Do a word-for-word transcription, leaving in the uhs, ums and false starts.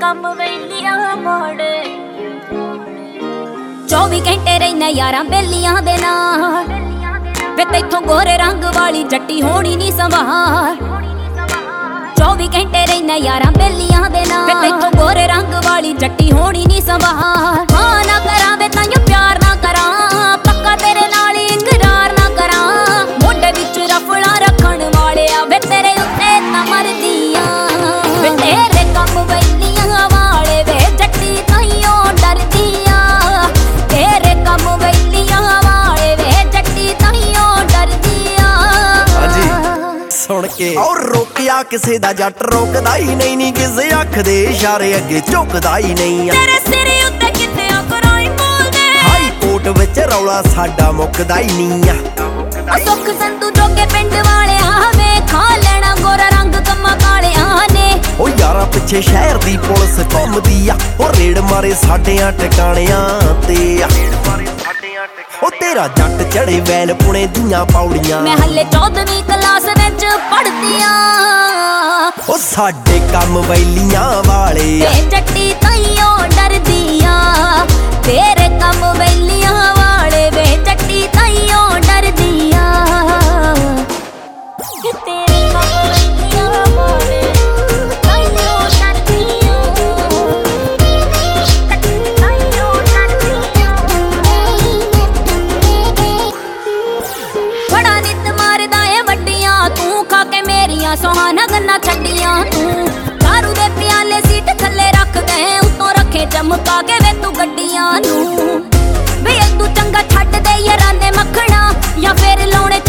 ਕੰਮ ਵੇਲੀਆਂ ਮੋੜ ਚੌਵੀ ਘੰਟੇ ਰਹਿਣਾ ਯਾਰਾਂ ਬੇਲੀਆਂ ਦੇ ਨਾਲ ਵੇ ਤੈਥੋਂ ਗੋਰੇ ਰੰਗ ਵਾਲੀ ਜੱਟੀ ਹੋਣੀ ਨੀ ਸੰਭਾਲ ਚੌਵੀ ਘੰਟੇ ਰਹਿਣਾ ਯਾਰਾਂ ਬੇਲੀਆਂ ਦੇ ਨਾਲ ਵੇ ਤੈਥੋਂ ਗੋਰੇ ਰੰਗ ਵਾਲੀ ਜੱਟੀ ਹੋਣੀ ਨੀ ਸੰਭਾਲ ਹਾਂ ਨਾ ਕਰਾਂ ਵੇ ਤਾਈਓ ਪਿਆਰ ਨਾ ਕਰਾਂ ਪੱਕਾ ਤੇਰੇ ਨਾਲ ਇਕਰਾਰ ਨਾ ਕਰਾਂ ਮੋਢੇ ਵਿੱਚ ਰਫਲਾ ਰੱਖਣ ਵਾਲਿਆ ਵੇ ਤੇਰੇ ਉੱਤੇ ਤਾਂ ਮਰਦੀਆਂ ਵੇ ਤੇਰੇ ਕੰਮ ਵੇਲੀਆਂ ਵਾਲੇ ਵੇ ਜੱਟੀ ਤਾਈਓ ਡਰਦੀਆਂ ਤੇਰੇ ਕੰਮ ਵੇਲੀਆਂ ਵਾਲੇ ਵੇ ਜੱਟੀ ਤਾਈਓ ਡਰਦੀਆਂ ਸੁਣ ਕੇ ਔਰ ਰੋਕਿਆ ਕਿਸੇ ਦਾ ਜੱਟ ਰੋਕਦਾ ਹੀ ਨਹੀਂ ਨੀ ਕਿਸੇ ਅੱਖ ਦੇ ਇਸ਼ਾਰੇ ਅੱਗੇ ਝੁਕਦਾ ਹੀ ਨਹੀਂ ਤੇਰੇ ਸਿਰ ਉੱਤੇ ਕਿਤੇ ਕਰਾਈ ਬੋਲਦੇ ਹਾਈ ਕੋਰਟ ਵਿੱਚ ਰੌਲਾ ਸਾਡਾ ਮੁੱਕਦਾ ਹੀ ਨਹੀਂ ਆ ਸੁੱਖ ਸੰਤੂ ਜੋਗੇ ਪਿੰਡ ਵਾਲਿਆਂ ਵੇ ਖਾ ਲੈਣਾ ਗੋਰਾ ਰੰਗ ਕੰਮਾਂ ਕਾਲਿਆਂ ਨੇ ਉਹ ਯਾਰਾਂ ਪਿੱਛੇ ਸ਼ਹਿਰ ਦੀ ਪੁਲਿਸ ਘੁੰਮਦੀ ਆ ਉਹ ਰੇਡ ਮਾਰੇ ਸਾਡਿਆਂ ਟਿਕਾਣਿਆਂ ਤੇ ਆ ਉਹ ਤੇਰਾ ਜੱਟ ਚੜੇ ਵੈਲ ਪੁਣੇ ਦੀਆਂ ਪੌੜੀਆਂ ਮੈਂ ਹੱਲੇ ਚੌਦਵੀਂ ਕਲਾਸ ਵਿੱਚ ਪੜ੍ਹਦੀ ਆਂ ਉਹ ਸਾਡੇ ਕੰਮ ਵੈਲੀਆਂ ਵਾਲੇ ਵੇ ਜੱਟੀ ਤਾਈਓ ਡਰਦੀਆਂ ਤੇਰੇ ਕੰਮ ਵੈਲੀਆਂ ਵਾਲੇ ਵੇ ਜੱਟੀ ਤਾਈਓ ਡਰਦੀਆਂ ਤੇਰੇ ਕੰਮ ਵੈਲੀਆਂ ਵਾਲੇ ਤਾਈਓ ਡਰਦੀਆਂ ਤਾਈਓ ਡਰਦੀਆਂ ਬੜਾ ਨਿੱਤ ਮਾਰਦਾ ਏ ਵੱਡੀਆਂ ਤੂੰ ਖਾ ਕੇ ਮੇਰੀਆਂ ਸੁਹਾਣਾ ਗੰਨਾ ਛੱਡੀਆਂ ਤੂੰ ਦਾਰੂ ਦੇ ਪਿਆਲੇ ਸੀਟ ਥੱਲੇ ਰੱਖਦੇ ਉੱਤੋਂ ਰੱਖੇ ਚਮਕਾ ਕੇ ਵੇ ਤੂੰ ਗੱਡੀਆਂ ਨੂੰ ਵੇ ਤੂੰ ਚੰਗਾ ਛੱਡ ਦੇ ਯਾਰਾਂ ਦੇ ਮੱਖਣਾ ਜਾਂ ਫੇਰ ਲਾਉਣੇ